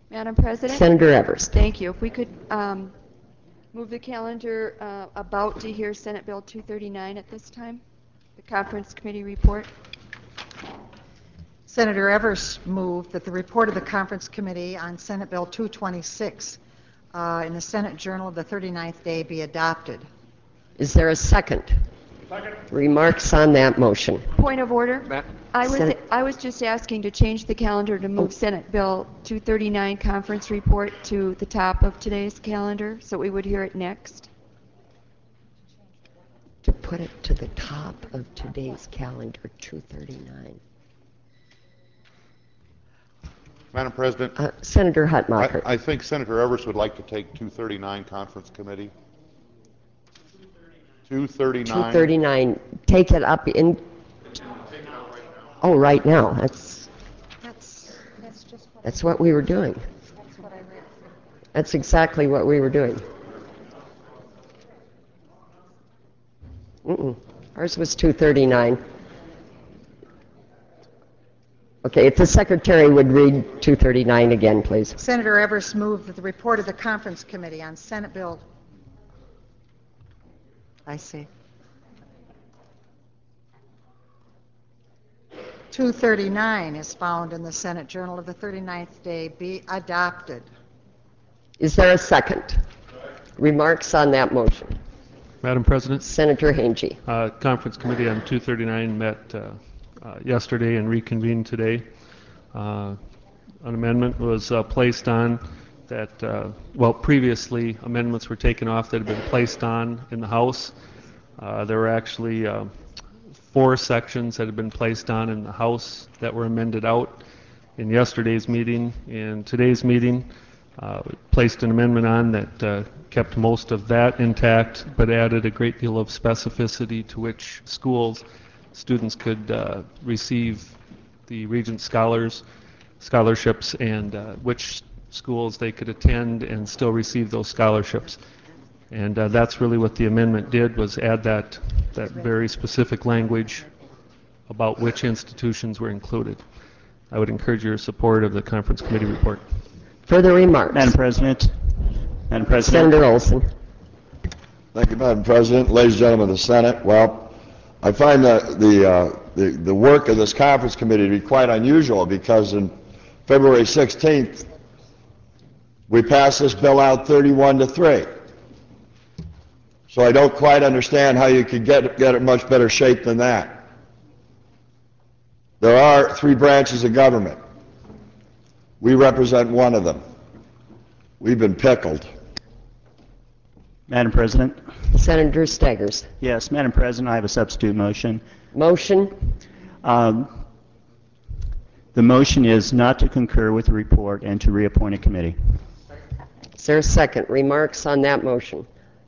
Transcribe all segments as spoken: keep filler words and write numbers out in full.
Madam President? Senator Evers. Thank you. If we could um, move the calendar uh, about to hear Senate Bill two thirty-nine at this time, the conference committee report. Senator Evers moved that the report of the conference committee on Senate Bill two twenty-six uh, in the Senate Journal of the thirty-ninth day be adopted. Is there a second? Second. Remarks on that motion? Point of order. Matt. I was Senate- I was just asking to change the calendar to move Oh. Senate Bill two thirty-nine conference report to the top of today's calendar, so we would hear it next. To put it to the top of today's calendar, two thirty-nine. Madam President, Uh, Senator I, Hutmacher. I think Senator Evers would like to take two thirty-nine conference committee. two thirty-nine. two thirty-nine. Take it up in. Oh, right now. That's That's, that's just what, that's what we were doing. that's what I read. That's exactly what we were doing. Mm-mm. Ours was two thirty-nine. Okay, if the secretary would read two thirty-nine again, please. Senator Evers moved that the report of the conference committee on Senate Bill. I see. two thirty-nine is found in the Senate Journal of the thirty-ninth day be adopted. Is there a second? Remarks on that motion? Madam President, Senator Hangy. uh, Conference Committee on two thirty-nine met uh, uh, yesterday and reconvened today. Uh, an amendment was uh, placed on that, uh, well, previously amendments were taken off that had been placed on in the House. Uh, there were actually uh, four sections that had been placed on in the House that were amended out in yesterday's meeting. In today's meeting, uh, we placed an amendment on that uh, kept most of that intact, but added a great deal of specificity to which schools students could uh, receive the Regent Scholars scholarships and uh, which schools they could attend and still receive those scholarships. And uh, that's really what the amendment did, was add that, that very specific language about which institutions were included. I would encourage your support of the conference committee report. Further remarks? Madam President. Madam President. Senator Olson. Thank you, Madam President. Ladies and gentlemen of the Senate, well, I find that the, uh, the, the work of this conference committee to be quite unusual because in February sixteenth, we passed this bill out thirty-one to three. So I don't quite understand how you could get, get it much better shape than that. There are three branches of government. We represent one of them. We've been pickled. Madam President. Senator Staggers. Yes, Madam President, I have a substitute motion. Motion? Um, the motion is not to concur with the report and to reappoint a committee. Is there a second? Remarks on that motion?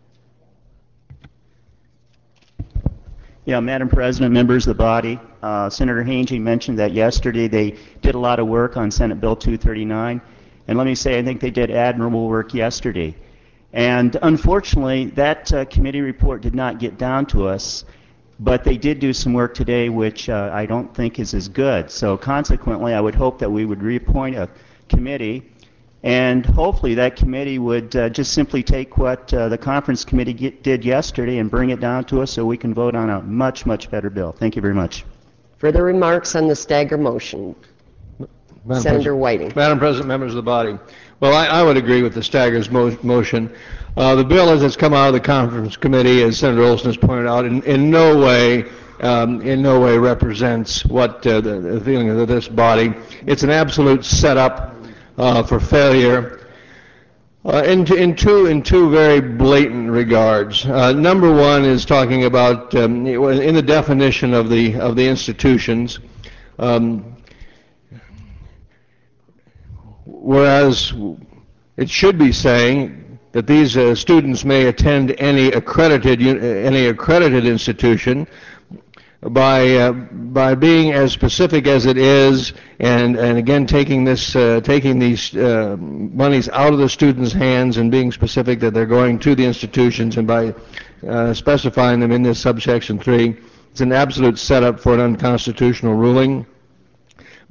Yeah, Madam President, members of the body, uh, Senator Hangy mentioned that yesterday they did a lot of work on Senate Bill two thirty-nine, and let me say I think they did admirable work yesterday. And unfortunately, that uh, committee report did not get down to us, but they did do some work today which uh, I don't think is as good. So consequently, I would hope that we would reappoint a committee, and hopefully that committee would uh, just simply take what uh, the conference committee get, did yesterday and bring it down to us so we can vote on a much, much better bill. Thank you very much. Further remarks on the Stagger motion? Madam Senator President. Whiting. Madam President, members of the body. Well, I, I would agree with the Staggers mo motion. Uh, the bill as it's come out of the conference committee, as Senator Olson has pointed out, in, in no way um, in no way represents what uh, the, the feeling of this body. It's an absolute setup uh, for failure uh, in, in, two, in two very blatant regards. Uh, number one is talking about, um, in the definition of the, of the institutions, um, whereas it should be saying that these uh, students may attend any accredited any accredited institution, by uh, by being as specific as it is, and and again taking this uh, taking these uh, monies out of the students' hands and being specific that they're going to the institutions, and by uh, specifying them in this subsection three, it's an absolute setup for an unconstitutional ruling.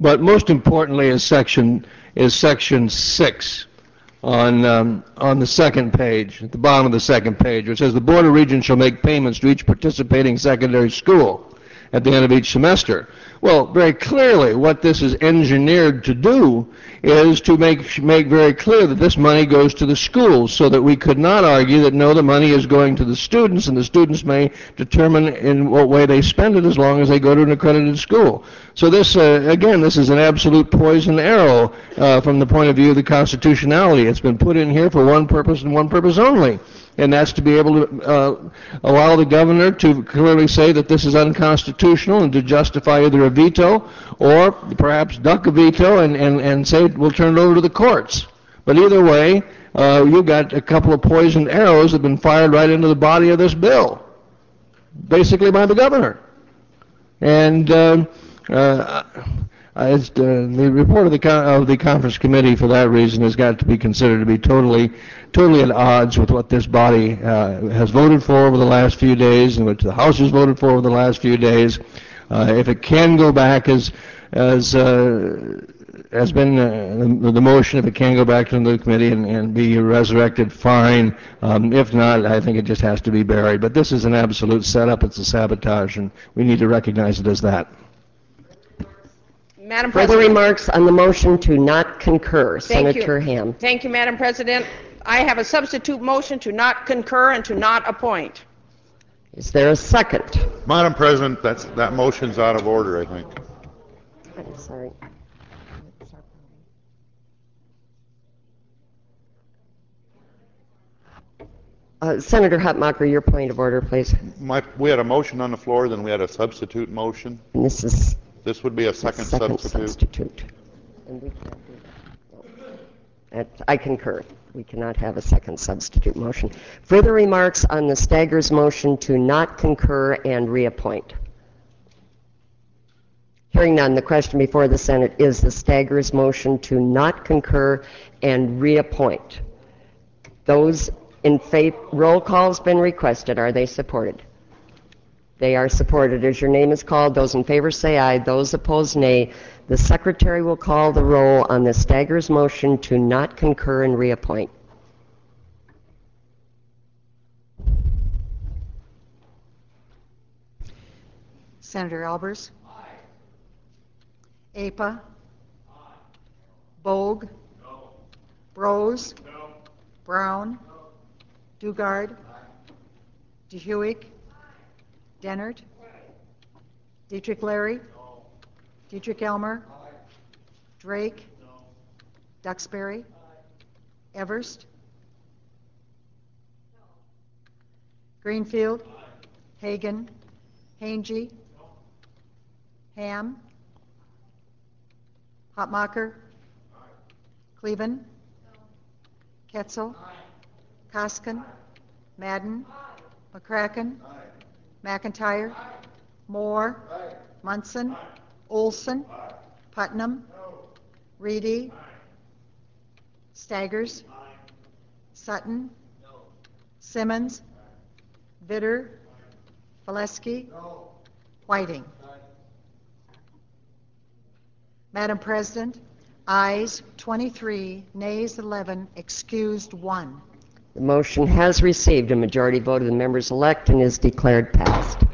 But most importantly is section, is section six on, um, on the second page, at the bottom of the second page, which says the Board of Regents shall make payments to each participating secondary school at the end of each semester. Well, very clearly, what this is engineered to do is to make make very clear that this money goes to the schools, so that we could not argue that no, the money is going to the students, and the students may determine in what way they spend it as long as they go to an accredited school. So this, uh, again, this is an absolute poison arrow uh, from the point of view of the constitutionality. It's been put in here for one purpose and one purpose only, and that's to be able to uh, allow the governor to clearly say that this is unconstitutional and to justify either a veto or perhaps duck a veto and, and, and say we'll turn it over to the courts. But either way, uh, you've got a couple of poisoned arrows that have been fired right into the body of this bill, basically by the governor. And uh, uh, It's, uh, the report of the, con of the conference committee for that reason has got to be considered to be totally, totally at odds with what this body uh, has voted for over the last few days and what the House has voted for over the last few days. Uh, if it can go back as, as uh, has been uh, the, the motion, if it can go back to the committee and, and be resurrected, fine. Um, if not, I think it just has to be buried. But this is an absolute setup. It's a sabotage, and we need to recognize it as that. Madam President. Further remarks on the motion to not concur. Thank Senator you. Ham. Thank you, Madam President. I have a substitute motion to not concur and to not appoint. Is there a second? Madam President, that's, that motion's out of order, I think. I'm sorry. Uh, Senator Hutmacher, your point of order, please. My, we had a motion on the floor, then we had a substitute motion. And this is This would be a second, second substitute. substitute. And we can't do that. No. That, I concur. We cannot have a second substitute motion. Further remarks on the Staggers motion to not concur and reappoint. Hearing none, the question before the Senate is the Staggers motion to not concur and reappoint. Those in favor, roll call's been requested. Are they supported? They are supported. As your name is called, those in favor say aye. Those opposed, nay. The Secretary will call the roll on the Staggers motion to not concur and reappoint. Senator Albers? Aye. A P A? Aye. Bogue? No. Brose? No. Brown? No. Dugard? Aye. DeHuick? Dennert? Dietrich Larry? No. Dietrich Elmer? Aye. Drake? No. Duxbury? Aye. Everst? No. Greenfield? Aye. Hagan? Hangy? No. Ham? Hotmacher? Aye. Cleven? No. Ketzel? Aye. Koskin? Aye. Madden? Aye. McCracken? Aye. McIntyre? Aye. Moore? Aye. Munson? Aye. Olson? Aye. Putnam? No. Reedy? Aye. Staggers? Aye. Sutton? No. Simmons? Aye. Vitter? Aye. Valesky? No. Whiting? Aye. Madam President, ayes twenty-three, nays eleven, excused one. The motion has received a majority vote of the members elect and is declared passed.